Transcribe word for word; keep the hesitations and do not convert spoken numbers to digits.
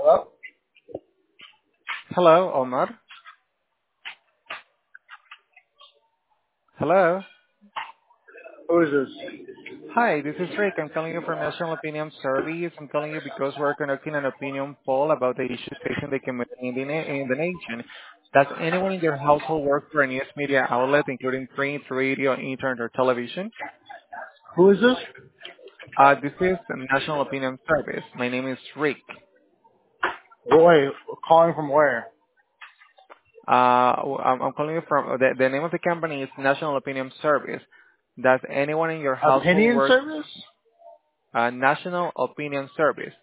Hello? Hello, Omar. Hello. Who is this? Hi, this is Rick. I'm calling you from National Opinion Service. I'm calling you because we're conducting an opinion poll about the issues facing the community in the, na- in the nation. Does anyone in your household work for a news media outlet, including print, radio, internet, or television? Who is this? Uh, this is the National Opinion Service. My name is Rick. Wait, calling from where? Uh, I'm, I'm calling you from the, the name of the company is National Opinion Service. Does anyone in your household Opinion work service? uh, National Opinion Service?